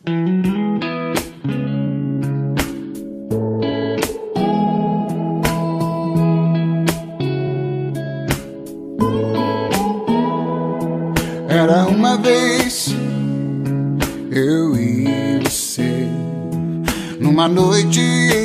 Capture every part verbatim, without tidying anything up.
Era uma vez eu e você, numa noite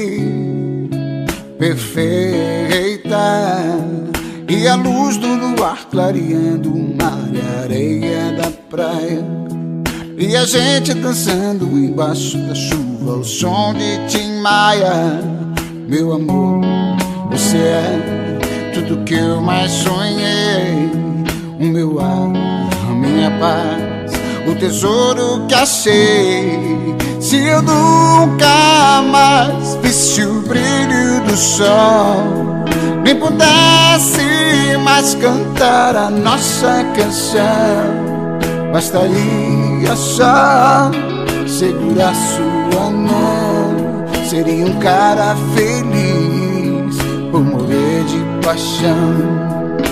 perfeita, e a luz do luar clareando o mar e a areia da praia, e a gente dançando embaixo da chuva ao som de Tim Maia. Meu amor, você é tudo que eu mais sonhei, o meu ar, a minha paz, o tesouro que achei. Se eu nunca mais visse o brilho do sol, nem pudesse mais cantar a nossa canção, bastaria só segurar sua mão. Seria um cara feliz por morrer de paixão.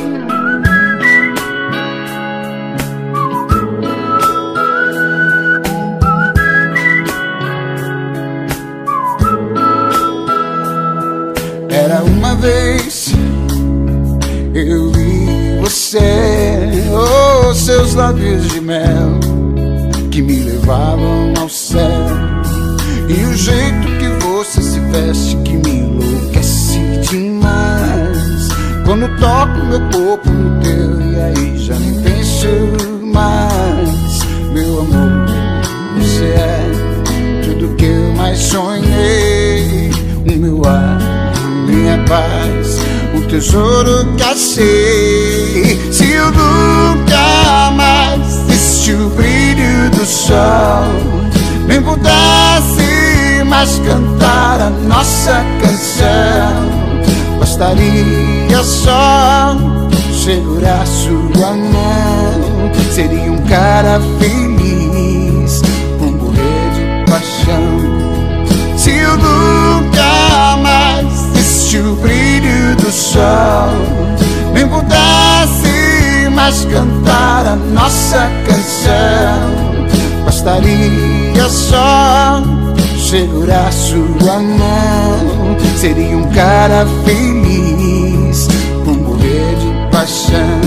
Era uma vez eu e você, oh, seus lábios de mel que me levavam ao céu, e o jeito que você se veste que me enlouquece demais. Quando toco meu corpo no teu, e aí já nem penso mais. Meu amor, você é tudo que eu mais sonhei, o meu ar, minha paz, o tesouro que achei. Se eu nunca mais visse o brilho do sol, nem pudesse mais cantar a nossa canção, bastaria só segurar sua mão. Seria um cara feliz por morrer de paixão. Se eu nunca mais visse o brilho do sol, nem pudesse mais cantar a nossa canção, bastaria só segurar sua mão. Seria um cara feliz por morrer de paixão,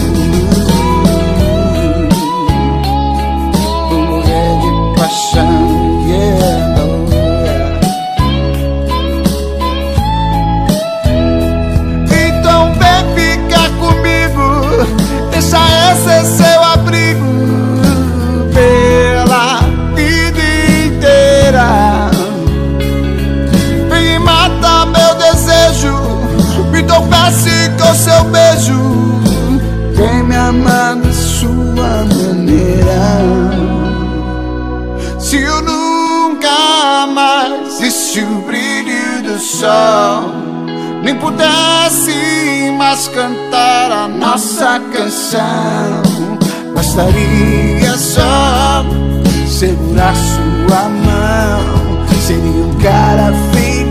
por morrer de paixão, yeah. Deixa esse seu abrigo pela vida inteira. Vem e mata meu desejo, me entorpece com seu beijo. Vem me amar na sua maneira. Se eu nunca mais visse o brilho do sol, nem pudesse mais cantar a nossa canção, bastaria só segurar sua mão. Seria um cara feliz